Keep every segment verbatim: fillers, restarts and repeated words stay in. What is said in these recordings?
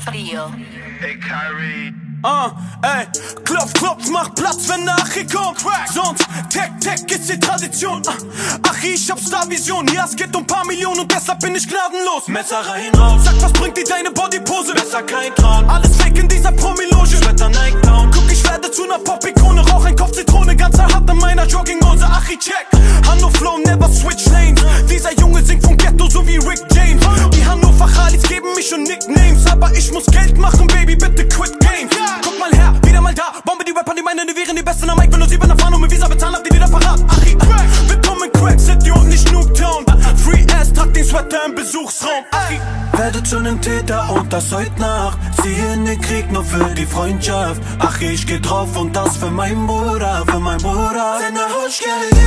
Frio. Ey, Kyrie. Ah, ey, klopf, klopf, mach Platz, wenn der Achi kommt. Sonst, Tech, Tech ist die Tradition. Ah, Achi, ich hab Starvision. Ja, es geht um paar Millionen und deshalb bin ich gnadenlos. Messer rein, raus. Sag, was bringt dir deine Bodypose? Besser kein Traum. Alles fake in dieser Promi-Loge. Wetter Nike Down. Guck, ich werde zu ner Pop-Ikone. Rauch ein Kopf Zitrone, ganzer hart in meiner Jogginghose. Achi, check. Hanno Flow, never switch lanes. Dieser Junge singt vom Ghetto, so wie Rick James. Die Hannover Chalis geben mich schon Nicknames. Aber ich muss Geld machen, Baby, bitte quit games. Guck mal her, wieder mal da. Bombe die Rapper, die meinen, die wären die Besten am Mike. Wenn du sie erfahren und mit Visa bezahlen, habt ihr wieder parat. Achi, willkommen in Crack City und nicht Nooktown. Free Ass, trag den Sweater im Besuchsraum. Achi, werdet schon ein Täter und das heute Nacht. Ziehe in den Krieg nur für die Freundschaft. Ach, ich geh drauf und das für meinen Bruder, für meinen Bruder. Seine Hausgeld,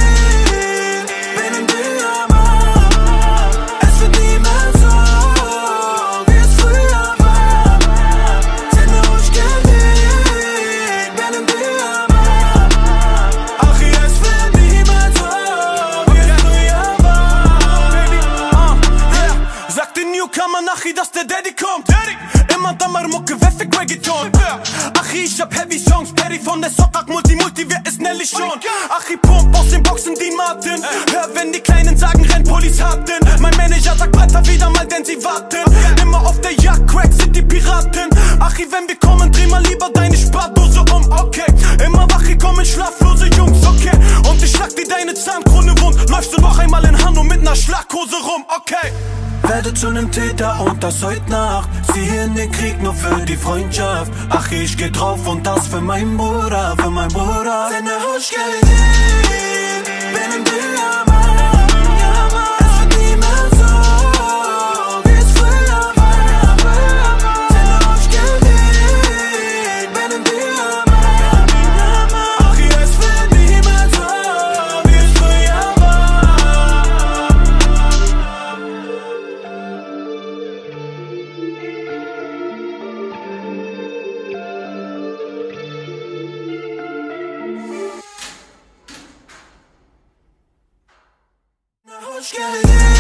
bin im Diamant. Es wird nie mehr so, wie es früher war. Seine Hausgeld, bin im Diamant. Ach, es wird nie mehr so, wie es früher war. Baby, ah, yeah. Sag den Newcomer Achi, dass der Daddy kommt. Daddy, immer da mal Mucke, weffig Reggaeton. Achi, ich hab Heavy Songs. Perry von der Sokak, Multi, Multi, wer ist Nelly schon? Achi, Pump aus den Boxen, die Martin. Hör, wenn die Kleinen sagen, renn Police harten. Mein Manager sagt, Bretter wieder mal, denn sie warten. Immer auf der Jagd, Crack City Piraten. Achi, wenn wir kommen, dreh mal lieber deine Spardose um, okay. Immer wach, hier kommen schlaflose Jungs, okay. Und ich schlag dir deine Zahnkrone wund. Läufst du noch einmal in Hanno mit ner Schlaghose rum, okay. Werdet schon ein Täter und das heute Nacht. Ziehe in den Krieg nur für die Freundschaft. Ach, ich geh drauf und das für meinen Bruder, für meinen Bruder. Seine Hausgeld, bin im Diamant. Es wird nie mehr so, wie es früher war. Seine Hausgeld, bin im Diamant. Ach, es wird nie mehr so, wie es früher war. Hush, get it in.